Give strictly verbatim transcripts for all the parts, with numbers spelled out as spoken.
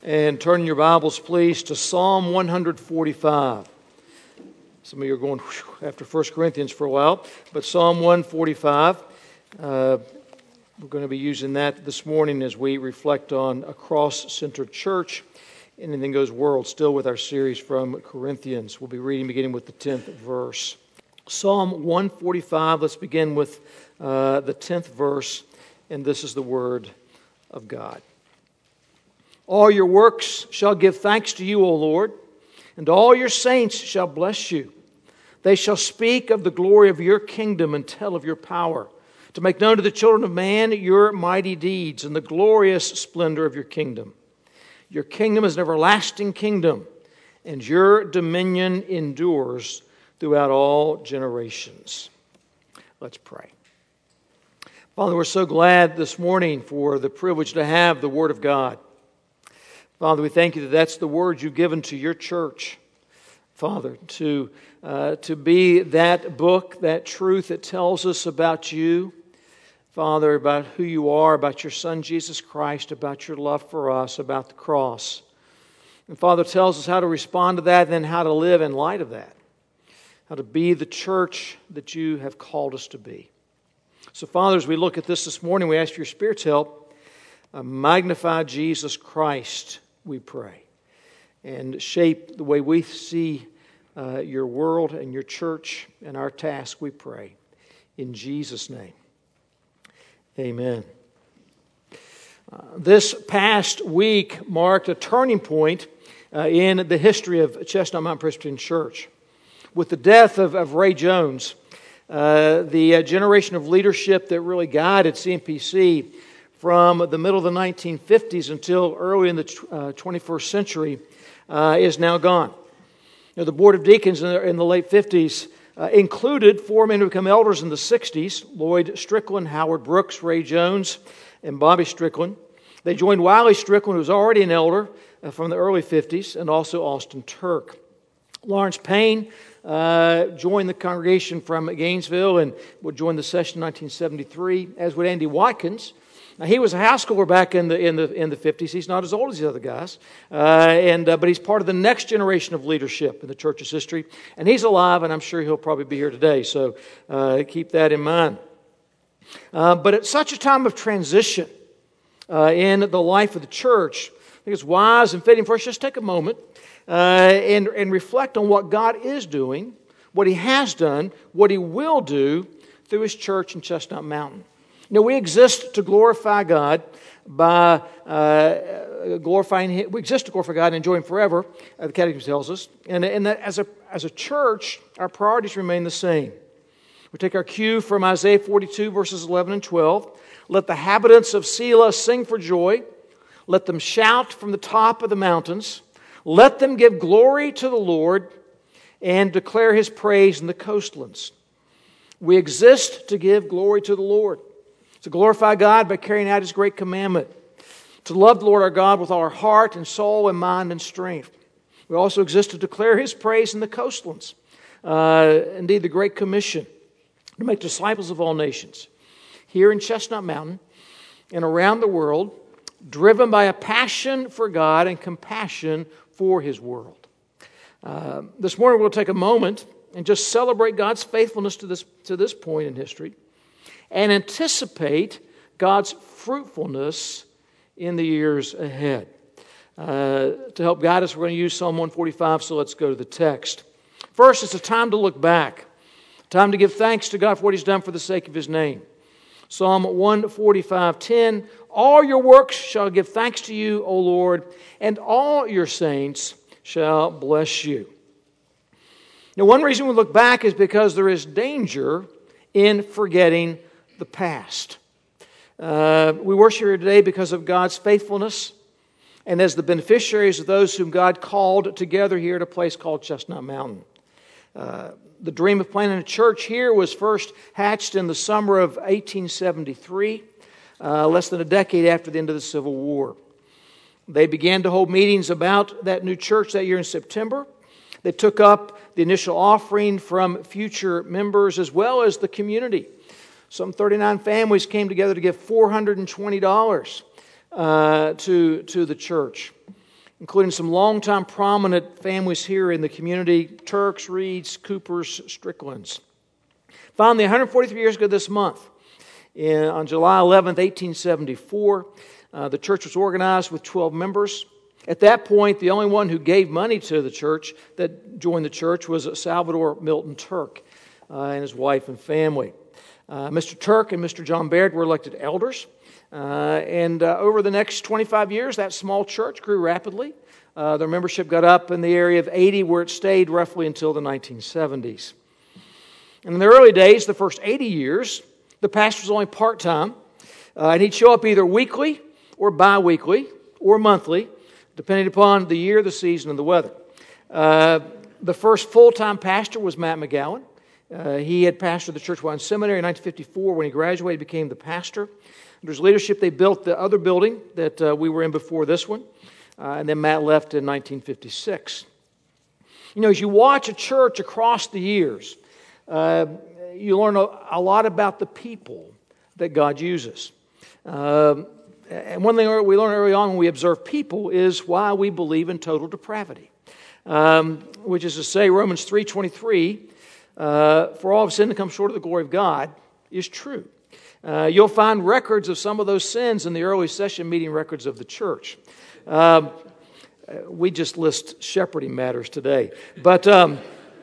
And turn your Bibles, please, to Psalm one forty-five. Some of you are going whew, after First Corinthians for a while, but Psalm one forty-five. Uh, we're going to be using that this morning as we reflect on a cross-centered church. Anything Goes World, still with our series from Corinthians. We'll be reading beginning with the tenth verse. Psalm one forty-five, let's begin with uh, the tenth verse, and this is the word of God. All your works shall give thanks to you, O Lord, and all your saints shall bless you. They shall speak of the glory of your kingdom and tell of your power, to make known to the children of man your mighty deeds and the glorious splendor of your kingdom. Your kingdom is an everlasting kingdom, and your dominion endures throughout all generations. Let's pray. Father, we're so glad this morning for the privilege to have the Word of God. Father, we thank you that that's the word you've given to your church, Father, to, uh, to be that book, that truth that tells us about you, Father, about who you are, about your Son, Jesus Christ, about your love for us, about the cross. And Father, tells us how to respond to that and then how to live in light of that, how to be the church that you have called us to be. So, Father, as we look at this this morning, we ask for your Spirit's help. Uh, magnify Jesus Christ, we pray, and shape the way we see uh, your world and your church and our task, we pray. In Jesus' name, amen. Uh, this past week marked a turning point uh, in the history of Chestnut Mountain Presbyterian Church. With the death of, of Ray Jones, uh, the uh, generation of leadership that really guided C M P C from the middle of the nineteen fifties until early in the uh, twenty-first century uh, is now gone. You know, the Board of Deacons in the, in the late fifties uh, included four men who become elders in the sixties, Lloyd Strickland, Howard Brooks, Ray Jones, and Bobby Strickland. They joined Wiley Strickland, who was already an elder uh, from the early fifties, and also Austin Turk. Lawrence Payne uh, joined the congregation from Gainesville and would join the session in nineteen seventy-three, as would Andy Watkins. Now, he was a house schooler back in the in the in the fifties. He's not as old as the other guys, uh, and uh, but he's part of the next generation of leadership in the church's history, and he's alive, and I'm sure he'll probably be here today. So uh, keep that in mind. Uh, but at such a time of transition uh, in the life of the church, I think it's wise and fitting for us to just take a moment uh, and and reflect on what God is doing, what He has done, what He will do through His church in Chestnut Mountain. You know, we exist to glorify God by uh, glorifying Him. We exist to glorify God and enjoy Him forever, uh, the Catechism tells us. And, and that as a as a church, our priorities remain the same. We take our cue from Isaiah forty-two, verses eleven and twelve. Let the inhabitants of Selah sing for joy. Let them shout from the top of the mountains. Let them give glory to the Lord and declare His praise in the coastlands. We exist to give glory to the Lord, to glorify God by carrying out His great commandment, to love the Lord our God with all our heart and soul and mind and strength. We also exist to declare His praise in the coastlands. Uh, indeed, the Great Commission, to make disciples of all nations, here in Chestnut Mountain and around the world, driven by a passion for God and compassion for His world. Uh, this morning we'll take a moment and just celebrate God's faithfulness to this, to this point in history, and anticipate God's fruitfulness in the years ahead. Uh, to help guide us, we're going to use Psalm one forty-five, so let's go to the text. First, it's a time to look back, time to give thanks to God for what He's done for the sake of His name. Psalm one forty-five, ten, all your works shall give thanks to you, O Lord, and all your saints shall bless you. Now, one reason we look back is because there is danger in forgetting the past. Uh, we worship here today because of God's faithfulness and as the beneficiaries of those whom God called together here at a place called Chestnut Mountain. Uh, the dream of planting a church here was first hatched in the summer of eighteen seventy-three, uh, less than a decade after the end of the Civil War. They began to hold meetings about that new church that year in September. They took up the initial offering from future members as well as the community. Some thirty-nine families came together to give four hundred twenty dollars uh, to, to the church. including some longtime prominent families here in the community: Turks, Reeds, Coopers, Stricklands. Finally, one hundred forty-three years ago this month, in, on July eleventh, eighteen seventy-four, uh, the church was organized with twelve members. At that point, the only one who gave money to the church that joined the church was Salvador Milton Turk uh, and his wife and family. Uh, Mister Turk and Mister John Baird were elected elders. Uh, and uh, over the next twenty-five years, that small church grew rapidly. Uh, their membership got up in the area of eighty, where it stayed roughly until the nineteen seventies. And in the early days, the first eighty years, the pastor was only part-time. Uh, and he'd show up either weekly or bi-weekly or monthly, depending upon the year, the season, and the weather. Uh, the first full-time pastor was Matt McGowan. Uh, he had pastored the Church Wine Seminary in nineteen fifty-four. When he graduated, he became the pastor. Under his leadership, they built the other building that uh, we were in before this one. Uh, and then Matt left in nineteen fifty-six. You know, as you watch a church across the years, uh, you learn a, a lot about the people that God uses. Um, and one thing we learn early on when we observe people is why we believe in total depravity. Um, which is to say, Romans three twenty-three, uh, for all have sinned and come short of the glory of God, is true. Uh, you'll find records of some of those sins in the early session meeting records of the church. Um, we just list shepherding matters today. But, um,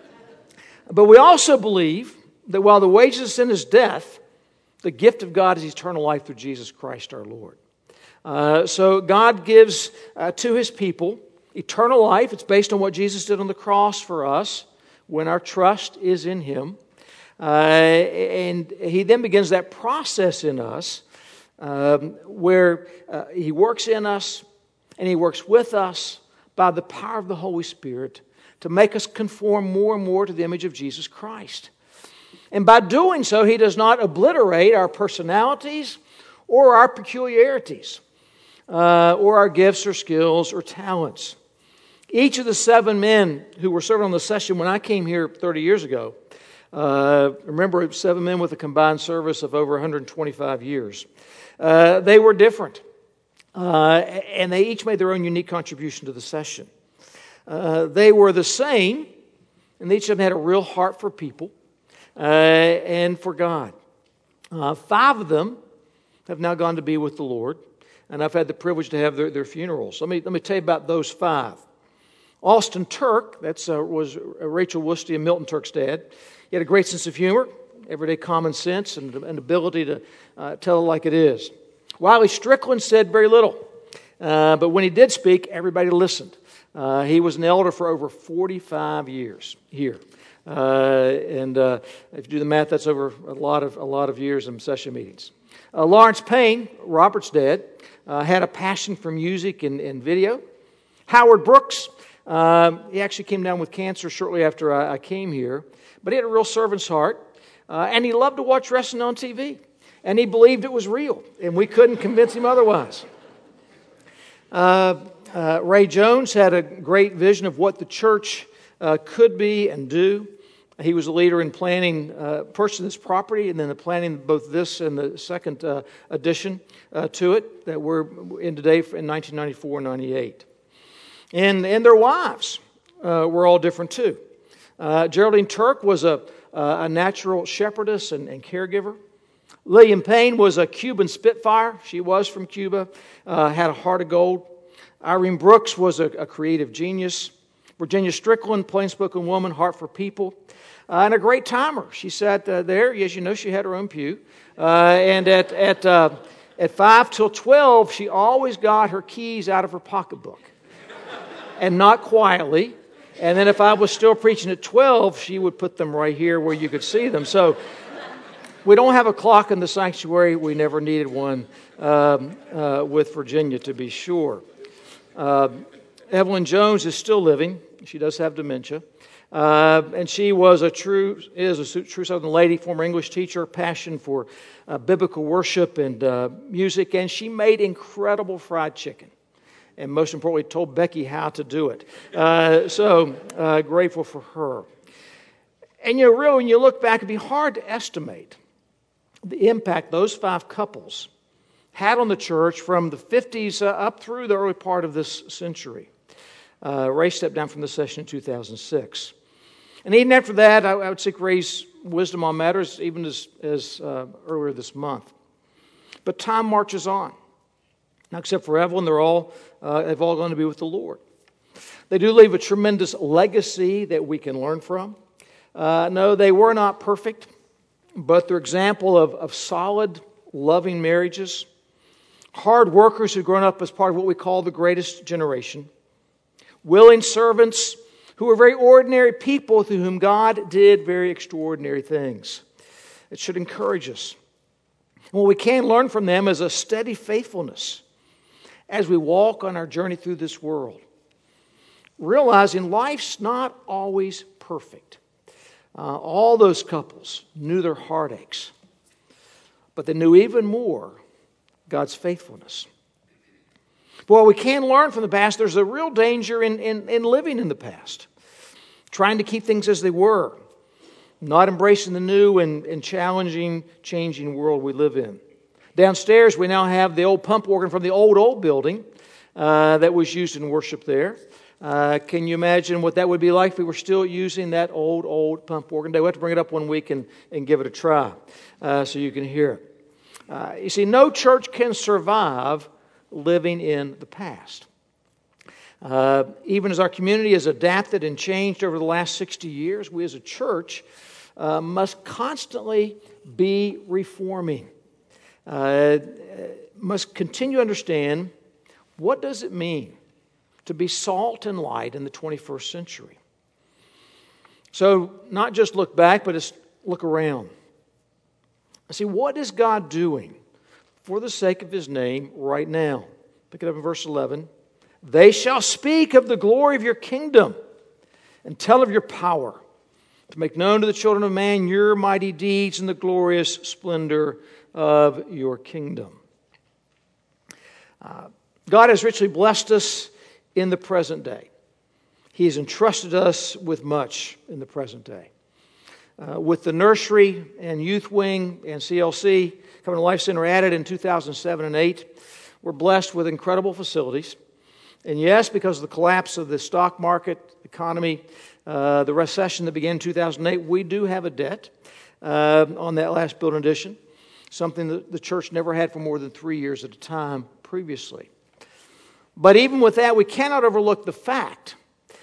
but we also believe that while the wages of sin is death, the gift of God is eternal life through Jesus Christ our Lord. Uh, so God gives uh, to His people eternal life. It's based on what Jesus did on the cross for us when our trust is in Him. Uh, and He then begins that process in us um, where uh, He works in us and He works with us by the power of the Holy Spirit to make us conform more and more to the image of Jesus Christ. And by doing so, He does not obliterate our personalities or our peculiarities uh, or our gifts or skills or talents. Each of the seven men who were serving on the session when I came here thirty years ago, uh, remember, seven men with a combined service of over one hundred twenty-five years. Uh, they were different, uh, and they each made their own unique contribution to the session. Uh, they were the same, and each of them had a real heart for people uh, and for God. Uh, five of them have now gone to be with the Lord, and I've had the privilege to have their, their funerals. Let me, let me tell you about those five. Austin Turk, that uh, was Rachel Woosty and Milton Turk's dad. He had a great sense of humor, everyday common sense, and an ability to uh, tell it like it is. Wiley Strickland said very little, uh, but when he did speak, everybody listened. Uh, he was an elder for over forty-five years here. Uh, and uh, if you do the math, that's over a lot of a lot of years in session meetings. Uh, Lawrence Payne, Robert's dad, uh, had a passion for music and, and video. Howard Brooks, uh, he actually came down with cancer shortly after I, I came here, but he had a real servant's heart, uh, and he loved to watch wrestling on T V, and he believed it was real, and we couldn't convince him otherwise. Uh, uh, Ray Jones had a great vision of what the church uh, could be and do. He was a leader in planning, uh, purchasing this property, and then the planning both this and the second uh, addition uh, to it that we're in today in nineteen ninety-four and ninety-eight. And, and their wives uh, were all different too. Uh, Geraldine Turk was a, a natural shepherdess and, and caregiver. Lillian Payne was a Cuban Spitfire. She was from Cuba, uh, had a heart of gold. Irene Brooks was a, a creative genius. Virginia Strickland, plain-spoken woman, heart for people. Uh, and a great timer. She sat uh, there. As you know, she had her own pew. Uh, and at at uh, at five till twelve, she always got her keys out of her pocketbook. And not quietly. And then if I was still preaching at twelve, she would put them right here where you could see them. So we don't have a clock in the sanctuary. We never needed one um, uh, with Virginia, to be sure. Uh, Evelyn Jones is still living. She does have dementia. Uh, and she was a true, is a true Southern lady, former English teacher, passion for uh, biblical worship and uh, music. And she made incredible fried chicken. And most importantly, told Becky how to do it. Uh, so uh, grateful for her. And you know, really, when you look back, it'd be hard to estimate the impact those five couples had on the church from the fifties uh, up through the early part of this century. Uh, Ray stepped down from the session in two thousand six. And even after that, I, I would seek Ray's wisdom on matters, even as, as uh, earlier this month. But time marches on. Now, except for Evelyn, they're all, uh, they've all gone to be with the Lord. They do leave a tremendous legacy that we can learn from. Uh, no, they were not perfect, but they're example of, of solid, loving marriages, hard workers who've grown up as part of what we call the greatest generation, willing servants who were very ordinary people through whom God did very extraordinary things. It should encourage us. And what we can learn from them is a steady faithfulness as we walk on our journey through this world, realizing life's not always perfect. Uh, all those couples knew their heartaches, but they knew even more God's faithfulness. But while we can learn from the past, there's a real danger in, in, in living in the past, trying to keep things as they were, not embracing the new and, and challenging, changing world we live in. Downstairs, we now have the old pump organ from the old, old building uh, that was used in worship there. Uh, can you imagine what that would be like if we were still using that old, old pump organ? We'll have to bring it up one week and, and give it a try uh, so you can hear it. Uh, you see, no church can survive living in the past. Uh, even as our community has adapted and changed over the last sixty years, we as a church uh, must constantly be reforming. Uh, must continue to understand, what does it mean to be salt and light in the twenty-first century? So not just look back, but just look around. See, what is God doing for the sake of His name right now? Pick it up in verse eleven. They shall speak of the glory of your kingdom and tell of your power, to make known to the children of man your mighty deeds and the glorious splendor of your kingdom. Uh, God has richly blessed us in the present day. He has entrusted us with much in the present day. Uh, with the nursery and youth wing and C L C, Covenant Life Center added in two thousand seven and eight, we're blessed with incredible facilities. And yes, because of the collapse of the stock market economy, uh, the recession that began in two thousand eight, we do have a debt uh, on that last building addition, something that the church never had for more than three years at a time previously. But even with that, we cannot overlook the fact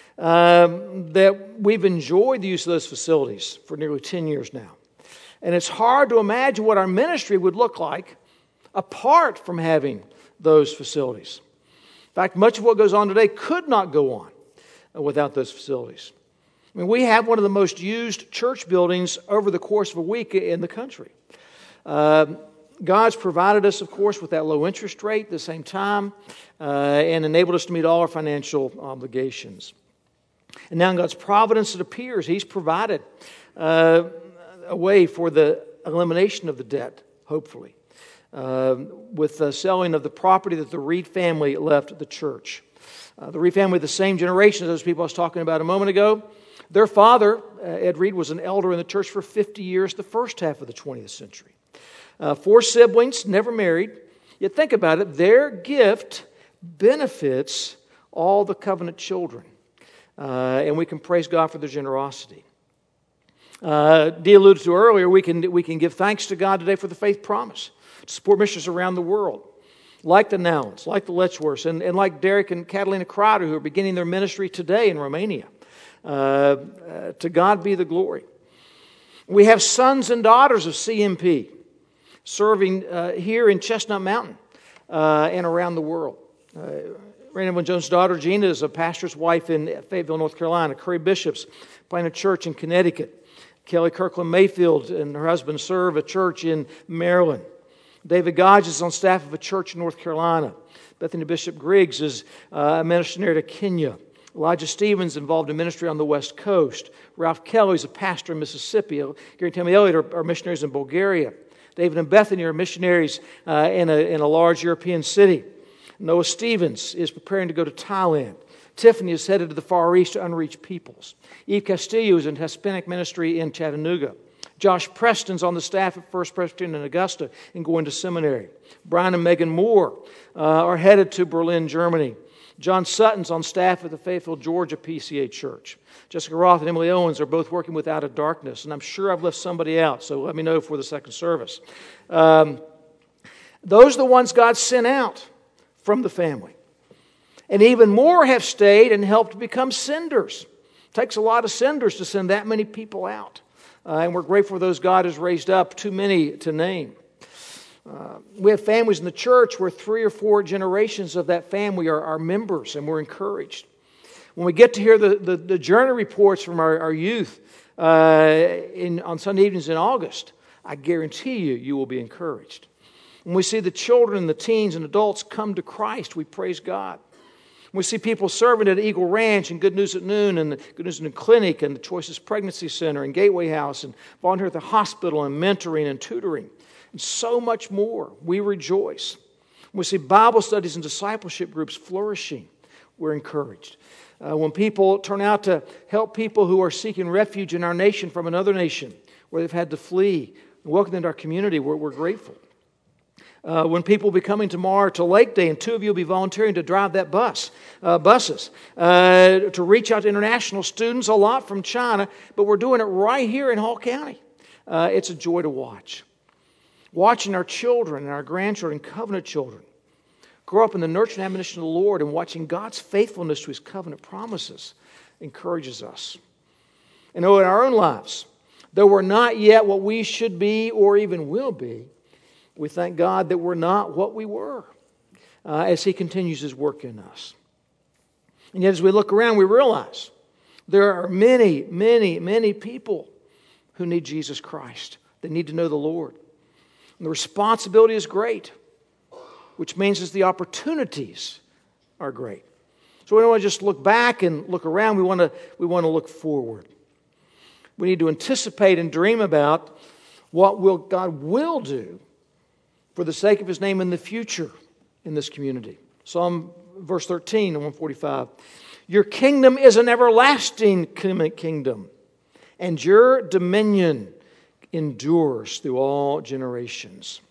um, that we've enjoyed the use of those facilities for nearly ten years now. And it's hard to imagine what our ministry would look like apart from having those facilities. In fact, much of what goes on today could not go on without those facilities. I mean, we have one of the most used church buildings over the course of a week in the country. Uh, God's provided us, of course, with that low interest rate at the same time uh, and enabled us to meet all our financial obligations. And now in God's providence, it appears He's provided uh, a way for the elimination of the debt, hopefully, uh, with the selling of the property that the Reed family left the church. Uh, the Reed family, the same generation as those people I was talking about a moment ago. Their father, uh, Ed Reed, was an elder in the church for fifty years, the first half of the twentieth century. Uh, four siblings, never married. Yet think about it, their gift benefits all the covenant children. Uh, and we can praise God for their generosity. Uh, Dee alluded to earlier, we can, we can give thanks to God today for the faith promise to support missions around the world, like the Nowlins, like the Letchworths, and, and like Derek and Catalina Crowder, who are beginning their ministry today in Romania. Uh, uh, to God be the glory. We have sons and daughters of C M P serving uh, here in Chestnut Mountain uh, and around the world. Uh, Raina Evelyn Jones' daughter, Gina, is a pastor's wife in Fayetteville, North Carolina. Curry Bishop's planting a church in Connecticut. Kelly Kirkland Mayfield and her husband serve a church in Maryland. David Godge is on staff of a church in North Carolina. Bethany Bishop Griggs is uh, a missionary to Kenya. Elijah Stevens involved in ministry on the West Coast. Ralph Kelly is a pastor in Mississippi. Gary and Tammy Elliott are, are missionaries in Bulgaria. David and Bethany are missionaries uh, in, a, in a large European city. Noah Stevens is preparing to go to Thailand. Tiffany is headed to the Far East to unreached peoples. Eve Castillo is in Hispanic ministry in Chattanooga. Josh Preston's on the staff at First Presbyterian in Augusta and going to seminary. Brian and Megan Moore uh, are headed to Berlin, Germany. John Sutton's on staff at the Fayetteville, Georgia P C A Church. Jessica Roth and Emily Owens are both working with Out of Darkness, and I'm sure I've left somebody out, so let me know for the second service. Um, those are the ones God sent out from the family. And even more have stayed and helped become senders. It takes a lot of senders to send that many people out. Uh, and we're grateful for those God has raised up, too many to name. Uh, we have families in the church where three or four generations of that family are, are members, and we're encouraged. When we get to hear the, the, the journey reports from our, our youth uh, in, on Sunday evenings in August, I guarantee you, you will be encouraged. When we see the children, the teens, and adults come to Christ, we praise God. We see people serving at Eagle Ranch and Good News at Noon and the Good News at Noon Clinic and the Choices Pregnancy Center and Gateway House and volunteer at the hospital and mentoring and tutoring and so much more. We rejoice. We see Bible studies and discipleship groups flourishing. We're encouraged. Uh, when people turn out to help people who are seeking refuge in our nation from another nation where they've had to flee and welcome them into our community, we're, we're grateful. Uh, when people will be coming tomorrow to Lake Day, and two of you will be volunteering to drive that bus, uh, buses, uh, to reach out to international students, a lot from China, but we're doing it right here in Hall County. Uh, it's a joy to watch. Watching our children and our grandchildren, covenant children, grow up in the nurture and admonition of the Lord, and watching God's faithfulness to His covenant promises encourages us. And oh, in our own lives, though we're not yet what we should be or even will be, we thank God that we're not what we were uh, as He continues His work in us. And yet as we look around, we realize there are many, many, many people who need Jesus Christ. They need to know the Lord. And the responsibility is great, which means that the opportunities are great. So we don't want to just look back and look around. We want to, we want to look forward. We need to anticipate and dream about what will God will do for the sake of His name in the future in this community. Psalm verse thirteen and one forty-five. Your kingdom is an everlasting kingdom, and your dominion endures through all generations.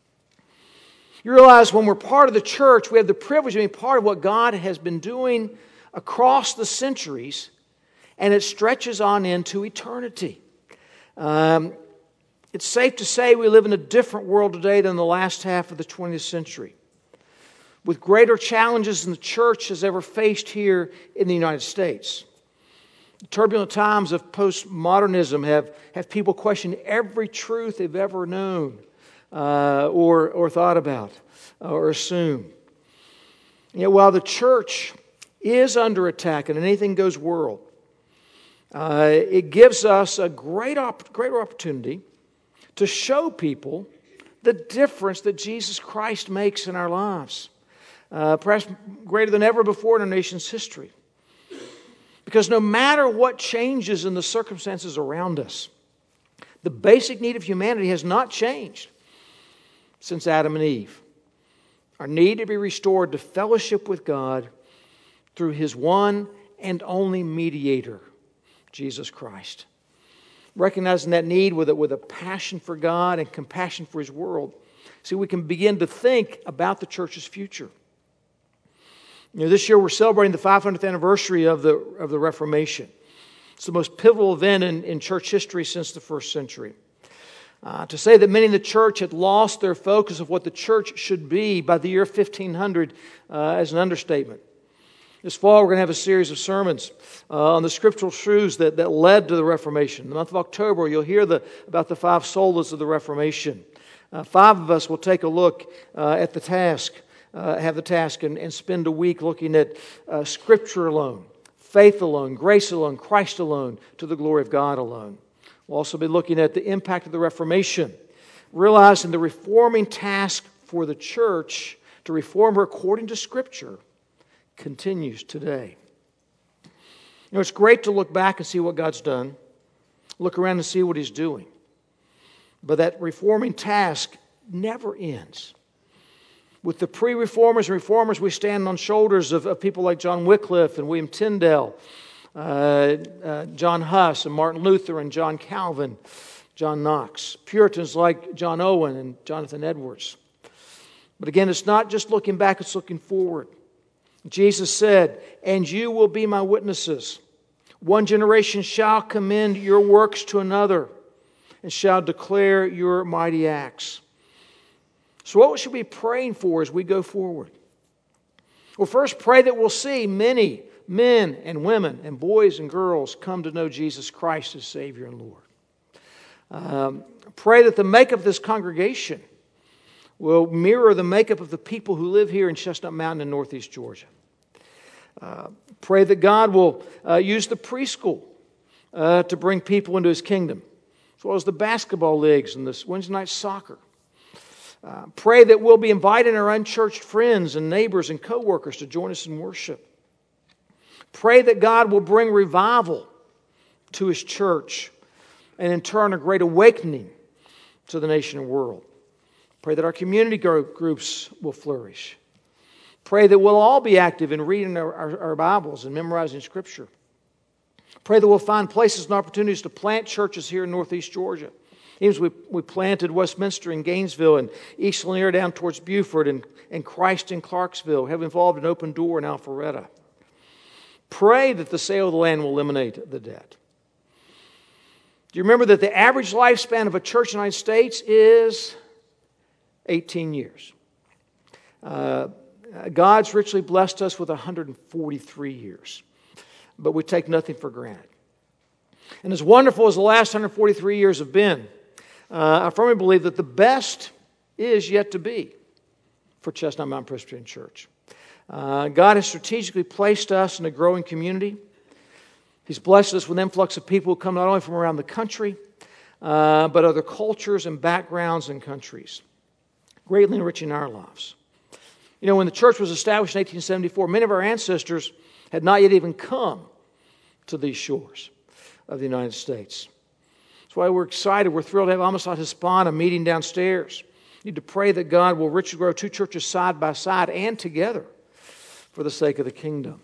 You realize when we're part of the church, we have the privilege of being part of what God has been doing across the centuries, and it stretches on into eternity. Um, It's safe to say we live in a different world today than the last half of the twentieth century, with greater challenges than the church has ever faced here in the United States. The turbulent times of postmodernism have, have people question every truth they've ever known uh, or, or thought about uh, or assumed. And yet while the church is under attack in an anything goes world, uh, it gives us a great op- greater opportunity to show people the difference that Jesus Christ makes in our lives, uh, perhaps greater than ever before in our nation's history. Because no matter what changes in the circumstances around us, the basic need of humanity has not changed since Adam and Eve. Our need to be restored to fellowship with God through His one and only mediator, Jesus Christ. Recognizing that need with a, with a passion for God and compassion for His world, see, we can begin to think about the church's future. You know, this year we're celebrating the five hundredth anniversary of the, of the Reformation. It's the most pivotal event in, in church history since the first century. Uh, to say that many in the church had lost their focus of what the church should be by the year fifteen hundred uh, is an understatement. This fall, we're going to have a series of sermons uh, on the scriptural truths that, that led to the Reformation. In the month of October, you'll hear the, about the five solas of the Reformation. Uh, five of us will take a look uh, at the task, uh, have the task, and, and spend a week looking at uh, Scripture alone, faith alone, grace alone, Christ alone, to the glory of God alone. We'll also be looking at the impact of the Reformation, realizing the reforming task for the church to reform her according to Scripture continues today. You know, it's great to look back and see what God's done, look around and see what He's doing. But that reforming task never ends. With the pre-reformers and reformers, we stand on shoulders of, of people like John Wycliffe and William Tyndale, uh, uh, John Huss and Martin Luther and John Calvin, John Knox, Puritans like John Owen and Jonathan Edwards. But again, it's not just looking back, it's looking forward. Jesus said, "And you will be my witnesses. One generation shall commend your works to another, and shall declare your mighty acts." So what should we be praying for as we go forward? Well, first, pray that we'll see many men and women and boys and girls come to know Jesus Christ as Savior and Lord. Um, pray that the makeup of this congregation will mirror the makeup of the people who live here in Chestnut Mountain in northeast Georgia. Uh, pray that God will uh, use the preschool uh, to bring people into His kingdom, as well as the basketball leagues and this Wednesday night soccer. Uh, pray that we'll be inviting our unchurched friends and neighbors and co-workers to join us in worship. Pray that God will bring revival to His church, and in turn a great awakening to the nation and world. Pray that our community groups will flourish. Pray that we'll all be active in reading our, our, our Bibles and memorizing Scripture. Pray that we'll find places and opportunities to plant churches here in northeast Georgia. Even as we, we planted Westminster and Gainesville and East Lanier down towards Buford and, and Christ in Clarksville, have involved an Open Door in Alpharetta. Pray that the sale of the land will eliminate the debt. Do you remember that the average lifespan of a church in the United States is eighteen years? Uh, God's richly blessed us with one hundred forty-three years, but we take nothing for granted. And as wonderful as the last one hundred forty-three years have been, uh, I firmly believe that the best is yet to be for Chestnut Mountain Presbyterian Church. Uh, God has strategically placed us in a growing community. He's blessed us with an influx of people who come not only from around the country, uh, but other cultures and backgrounds and countries, greatly enriching our lives. You know, when the church was established in eighteen seventy-four, many of our ancestors had not yet even come to these shores of the United States. That's why we're excited. We're thrilled to have Amistad Hispana meeting downstairs. We need to pray that God will richly grow two churches side by side and together for the sake of the kingdom.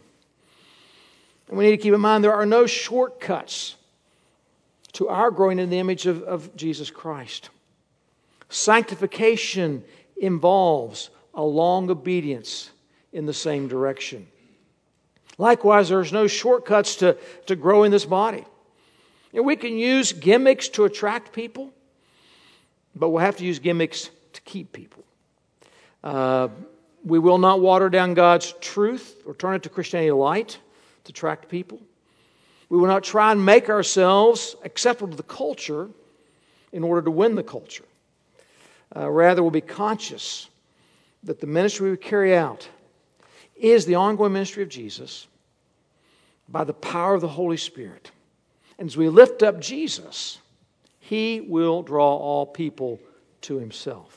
And we need to keep in mind there are no shortcuts to our growing in the image of, of Jesus Christ. Sanctification involves a long obedience in the same direction. Likewise, there's no shortcuts to, to grow in this body. You know, we can use gimmicks to attract people, but we'll have to use gimmicks to keep people. Uh, we will not water down God's truth or turn it to Christianity light to attract people. We will not try and make ourselves acceptable to the culture in order to win the culture. Uh, rather, we'll be conscious that the ministry we carry out is the ongoing ministry of Jesus by the power of the Holy Spirit. And as we lift up Jesus, He will draw all people to Himself.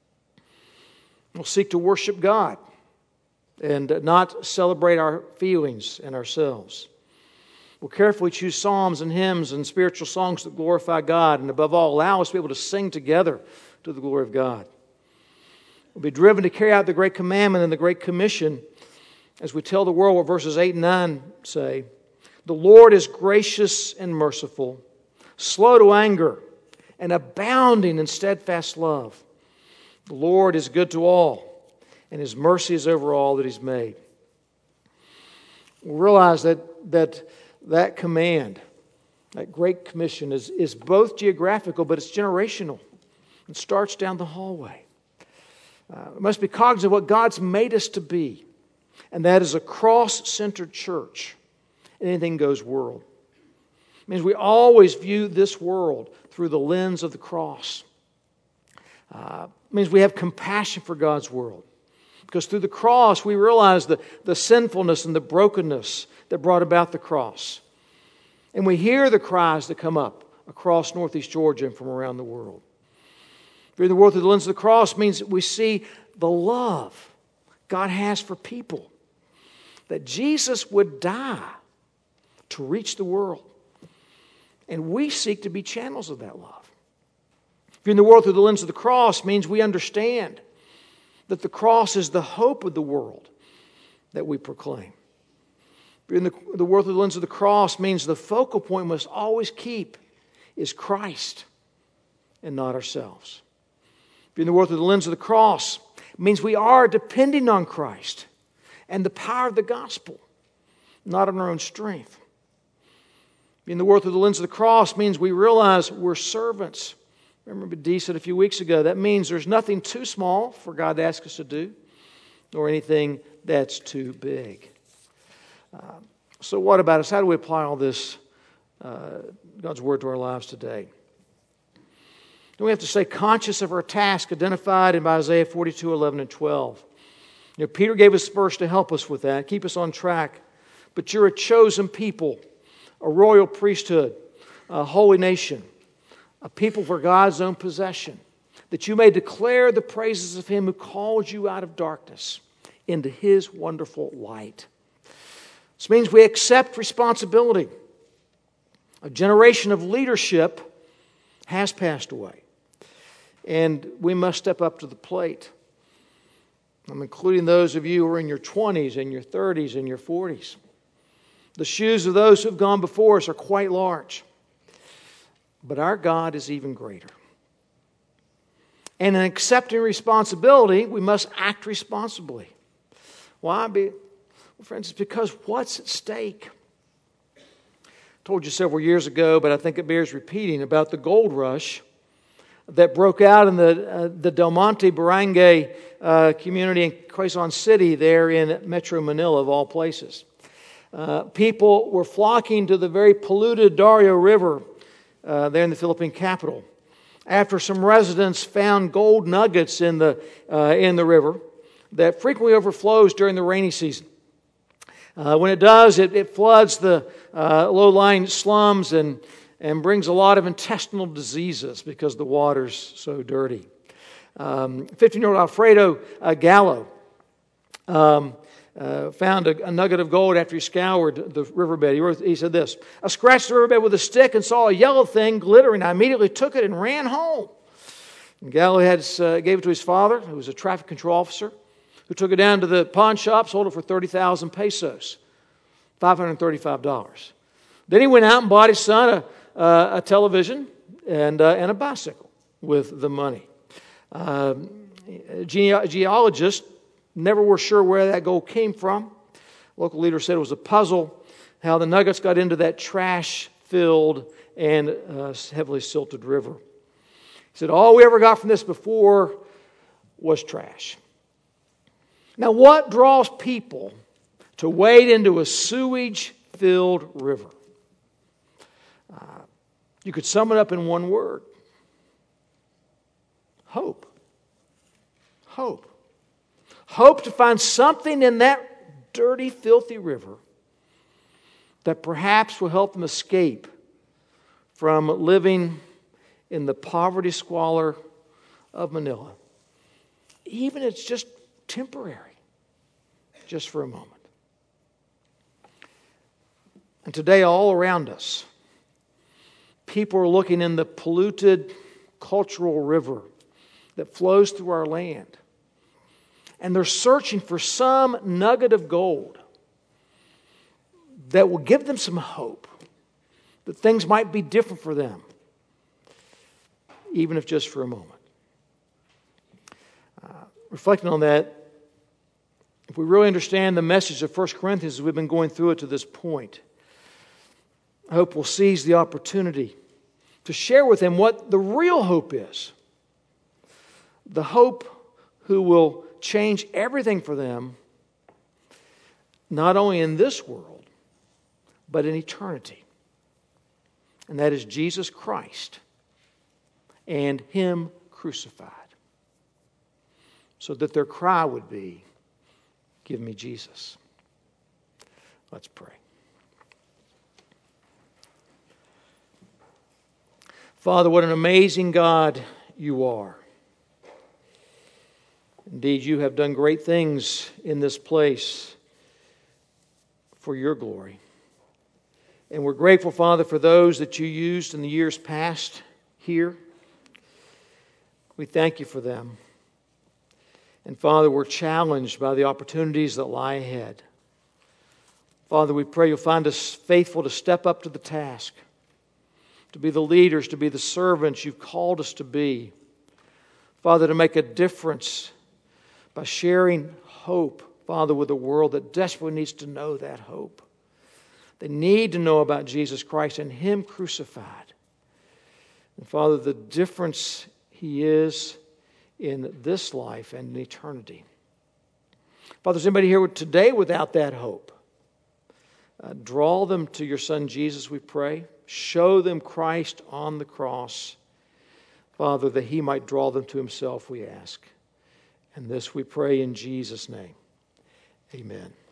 We'll seek to worship God and not celebrate our feelings and ourselves. We'll carefully choose psalms and hymns and spiritual songs that glorify God, and above all, allow us to be able to sing together to the glory of God. We'll be driven to carry out the Great Commandment and the Great Commission as we tell the world what verses eight and nine say. The Lord is gracious and merciful, slow to anger, and abounding in steadfast love. The Lord is good to all, and His mercy is over all that He's made. We realize that that, that command, that Great Commission, is, is both geographical, but it's generational. It starts down the hallway. Uh, we must be cognizant of what God's made us to be, and that is a cross-centered church. Anything goes world. It means we always view this world through the lens of the cross. Uh, it means we have compassion for God's world. Because through the cross, we realize the, the sinfulness and the brokenness that brought about the cross. And we hear the cries that come up across northeast Georgia and from around the world. Viewing the world through the lens of the cross means that we see the love God has for people. That Jesus would die to reach the world. And we seek to be channels of that love. Viewing the world through the lens of the cross means we understand that the cross is the hope of the world that we proclaim. Viewing the, the world through the lens of the cross means the focal point we must always keep is Christ and not ourselves. Viewing the world through the lens of the cross means we are depending on Christ and the power of the gospel, not on our own strength. Being the world through the lens of the cross means we realize we're servants. Remember Dee said a few weeks ago, that means there's nothing too small for God to ask us to do, nor anything that's too big. Uh, so what about us? How do we apply all this, uh, God's Word, to our lives today? Then we have to stay conscious of our task identified in Isaiah forty-two, eleven, and twelve. You know, Peter gave us verse to help us with that, keep us on track. But you're a chosen people, a royal priesthood, a holy nation, a people for God's own possession, that you may declare the praises of Him who called you out of darkness into His wonderful light. This means we accept responsibility. A generation of leadership has passed away, and we must step up to the plate. I'm including those of you who are in your twenties and your thirties and your forties. The shoes of those who have gone before us are quite large. But our God is even greater. And in accepting responsibility, we must act responsibly. Why? Well, friends, it's because what's at stake? I told you several years ago, but I think it bears repeating, about the gold rush that broke out in the, uh, the Del Monte Barangay uh, community in Quezon City there in Metro Manila, of all places. Uh, people were flocking to the very polluted Dario River uh, there in the Philippine capital after some residents found gold nuggets in the, uh, in the river that frequently overflows during the rainy season. Uh, when it does, it, it floods the uh, low-lying slums and, and brings a lot of intestinal diseases because the water's so dirty. Um, fifteen-year-old Alfredo uh, Gallo um, Uh, found a, a nugget of gold after he scoured the riverbed. He, wrote, he said this: "I scratched the riverbed with a stick and saw a yellow thing glittering. I immediately took it and ran home." And Gallo had, uh, gave it to his father, who was a traffic control officer, who took it down to the pawn shop, sold it for thirty thousand pesos, five hundred thirty-five dollars. Then he went out and bought his son a, uh, a television and, uh, and a bicycle with the money. Uh, gene- geologists never were sure where that gold came from. Local leaders said it was a puzzle how the nuggets got into that trash-filled and uh, heavily silted river. He said, all we ever got from this before was trash. Now, what draws people to wade into a sewage-filled river? Uh, you could sum it up in one word: hope. Hope. Hope to find something in that dirty, filthy river that perhaps will help them escape from living in the poverty squalor of Manila. Even if it's just temporary, just for a moment. And today, all around us, people are looking in the polluted cultural river that flows through our land. And they're searching for some nugget of gold that will give them some hope that things might be different for them, even if just for a moment. Uh, reflecting on that, if we really understand the message of First Corinthians as we've been going through it to this point, I hope we'll seize the opportunity to share with them what the real hope is. The hope who will change everything for them, not only in this world, but in eternity. And that is Jesus Christ and Him crucified. So that their cry would be, "Give me Jesus." Let's pray. Father, what an amazing God you are. Indeed, you have done great things in this place for your glory. And we're grateful, Father, for those that you used in the years past here. We thank you for them. And Father, we're challenged by the opportunities that lie ahead. Father, we pray you'll find us faithful to step up to the task, to be the leaders, to be the servants you've called us to be. Father, to make a difference by sharing hope Father, with a world that desperately needs to know that hope. They need to know about Jesus Christ and Him crucified. And Father, the difference He is in this life and in eternity. Father, is anybody here today without that hope? Uh, draw them to your Son Jesus, we pray. Show them Christ on the cross. Father, that He might draw them to Himself, we ask. And this we pray in Jesus' name. Amen.